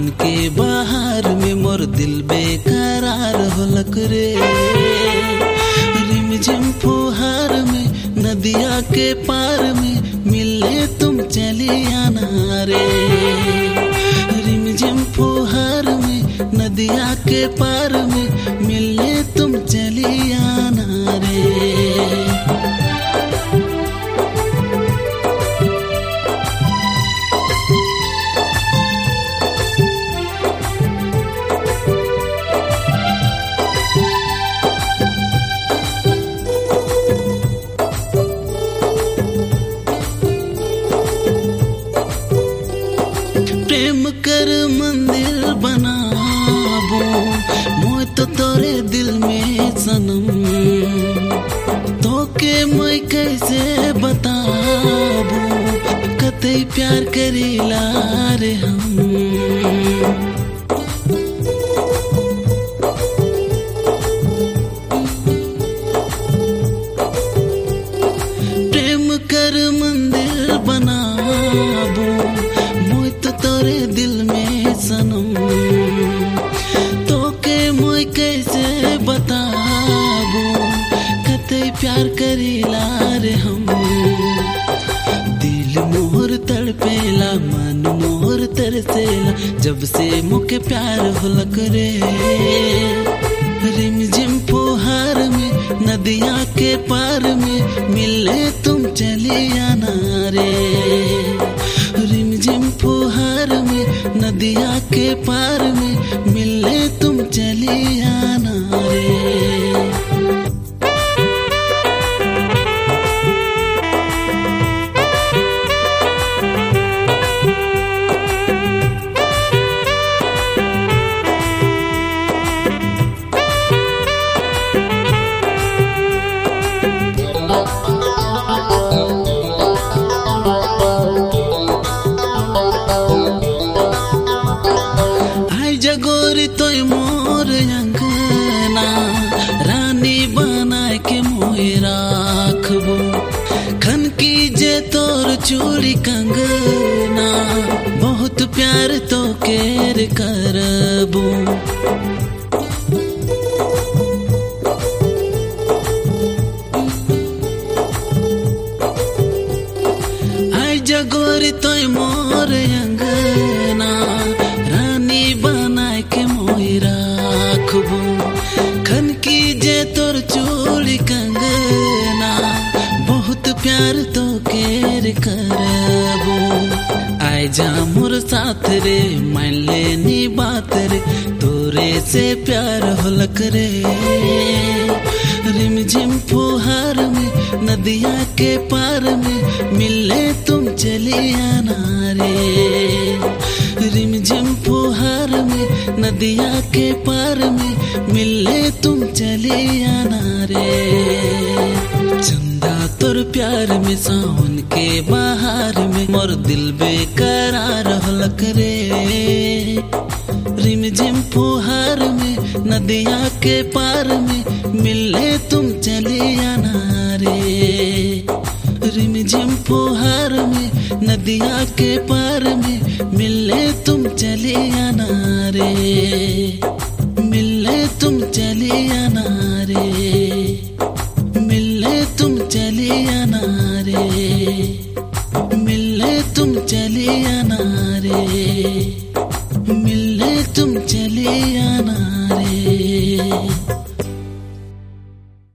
सावन के बहार में मोर दिल बेकरार होलक रे। रिमझिम फुहार में नदिया के पार में मिले तुम चली आना रे। रिमझिम फुहार में नदिया के पार में मिले तुम चली आना रे। प्रेम कर मंदिर बनाबो मोय तो तोरे दिल में सनम। तोके मैं कैसे बताबो कतई प्यार करीला रे हम। प्रेम कर मंदिर बनाबो मोय तो तोरे दिल में सनम। तोके मोय कैसे बताबो कतई प्यार करीला रे हम। दिल मोर तड़पेला मन मोर तरसेला जब से मुके प्यार होलक रे। रिमझिम फुहार में नदिया के पार में मिले तुम चली आना रे। रिमझिम फुहार में नदिया के पार में मिले तुम चली आना रे। जगोरी तोय मोर अंगना रानी बनाए के मोय राखबो। खन की जे तोर चूड़ी कंगना बहुत प्यार तो केर करबो। आई जगोरी तोय मोर अंगना रानी बनाए के मोय राखबो। खन की जे तोर चूड़ी कंगना बहुत प्यार तो केर करबो। आय जा मोर साथ रे मान लेनी बात रे तोरे से प्यार होलक रे। रिमझिम फुहार में नदिया के पार में मिले तुम चली आना रे। रिमझिम फुहार में नदिया के पार में मिले तुम चली आना रे। चंदा तोर प्यार में सावन के बहार में मोर दिल बेकरार होलक रे। रिमझिम फुहार में नदिया के पार में मिले तुम चली आना रे। रिमझिम फुहार में नदिया के पार में मिले तुम चली आना रे। मिले तुम चली आना रे। मिले तुम चली आना रे। मिले तुम चली